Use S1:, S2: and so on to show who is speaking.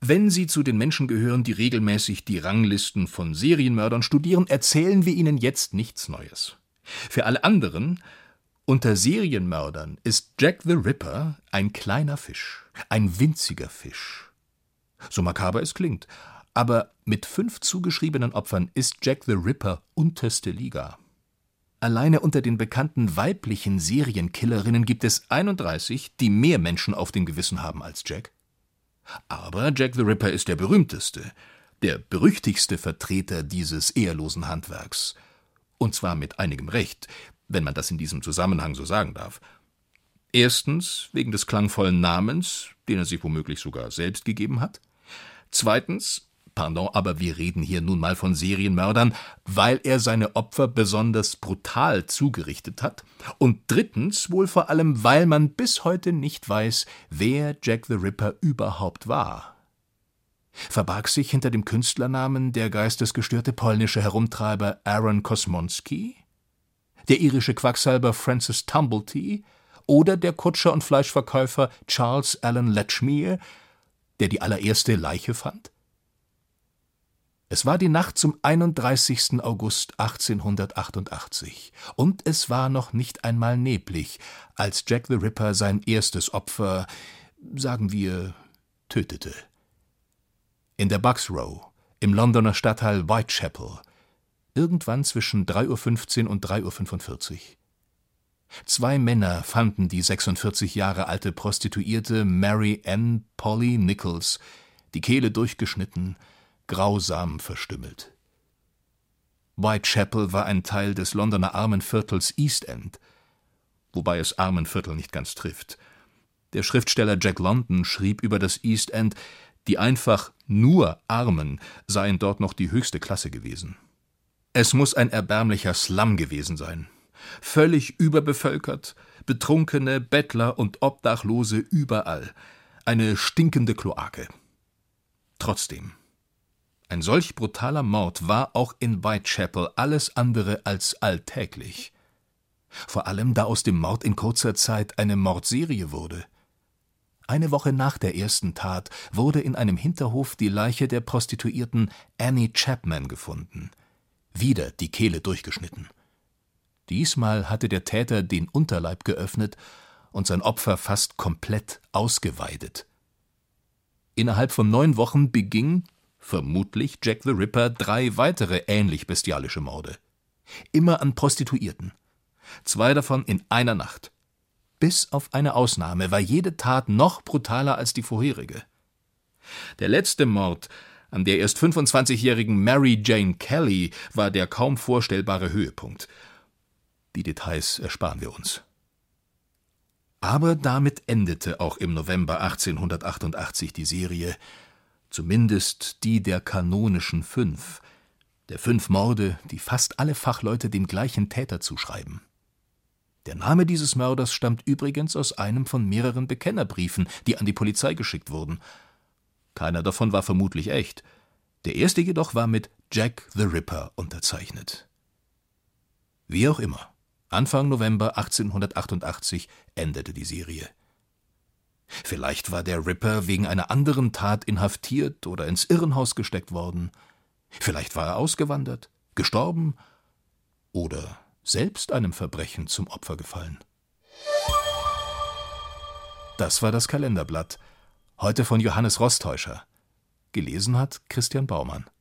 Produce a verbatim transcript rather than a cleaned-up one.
S1: Wenn Sie zu den Menschen gehören, die regelmäßig die Ranglisten von Serienmördern studieren, erzählen wir Ihnen jetzt nichts Neues. Für alle anderen, unter Serienmördern ist Jack the Ripper ein kleiner Fisch, ein winziger Fisch. So makaber es klingt, aber mit fünf zugeschriebenen Opfern ist Jack the Ripper unterste Liga. Alleine unter den bekannten weiblichen Serienkillerinnen gibt es einunddreißig, die mehr Menschen auf dem Gewissen haben als Jack. Aber Jack the Ripper ist der berühmteste, der berüchtigste Vertreter dieses ehrlosen Handwerks. Und zwar mit einigem Recht, wenn man das in diesem Zusammenhang so sagen darf. Erstens wegen des klangvollen Namens, den er sich womöglich sogar selbst gegeben hat. Zweitens, pardon, aber wir reden hier nun mal von Serienmördern, weil er seine Opfer besonders brutal zugerichtet hat. Und drittens wohl vor allem, weil man bis heute nicht weiß, wer Jack the Ripper überhaupt war. Verbarg sich hinter dem Künstlernamen der geistesgestörte polnische Herumtreiber Aaron Kosmonski, der irische Quacksalber Francis Tumblety oder der Kutscher und Fleischverkäufer Charles Allen Latchmere, der die allererste Leiche fand? Es war die Nacht zum einunddreißigsten August achtzehnhundertachtundachtzig und es war noch nicht einmal neblig, als Jack the Ripper sein erstes Opfer, sagen wir, tötete. In der Bucks Row, im Londoner Stadtteil Whitechapel, irgendwann zwischen drei Uhr fünfzehn und drei Uhr fünfundvierzig. Zwei Männer fanden die sechsundvierzig Jahre alte Prostituierte Mary Ann Polly Nichols, die Kehle durchgeschnitten, grausam verstümmelt. Whitechapel war ein Teil des Londoner Armenviertels East End, wobei es Armenviertel nicht ganz trifft. Der Schriftsteller Jack London schrieb über das East End, die einfach nur Armen seien dort noch die höchste Klasse gewesen. Es muss ein erbärmlicher Slum gewesen sein. Völlig überbevölkert, Betrunkene, Bettler und Obdachlose überall. Eine stinkende Kloake. Trotzdem, ein solch brutaler Mord war auch in Whitechapel alles andere als alltäglich. Vor allem, da aus dem Mord in kurzer Zeit eine Mordserie wurde. Eine Woche nach der ersten Tat wurde in einem Hinterhof die Leiche der Prostituierten Annie Chapman gefunden. Wieder die Kehle durchgeschnitten. Diesmal hatte der Täter den Unterleib geöffnet und sein Opfer fast komplett ausgeweidet. Innerhalb von neun Wochen beging, vermutlich, Jack the Ripper drei weitere ähnlich bestialische Morde. Immer an Prostituierten. Zwei davon in einer Nacht. Bis auf eine Ausnahme war jede Tat noch brutaler als die vorherige. Der letzte Mord an der erst fünfundzwanzigjährigen Mary Jane Kelly war der kaum vorstellbare Höhepunkt. Die Details ersparen wir uns. Aber damit endete auch im November achtzehnhundertachtundachtzig die Serie, zumindest die der kanonischen Fünf, der fünf Morde, die fast alle Fachleute dem gleichen Täter zuschreiben. Der Name dieses Mörders stammt übrigens aus einem von mehreren Bekennerbriefen, die an die Polizei geschickt wurden. Keiner davon war vermutlich echt. Der erste jedoch war mit Jack the Ripper unterzeichnet. Wie auch immer, Anfang November achtzehnhundertachtundachtzig endete die Serie. Vielleicht war der Ripper wegen einer anderen Tat inhaftiert oder ins Irrenhaus gesteckt worden. Vielleicht war er ausgewandert, gestorben oder selbst einem Verbrechen zum Opfer gefallen. Das war das Kalenderblatt, heute von Johannes Rostäuscher. Gelesen hat Christian Baumann.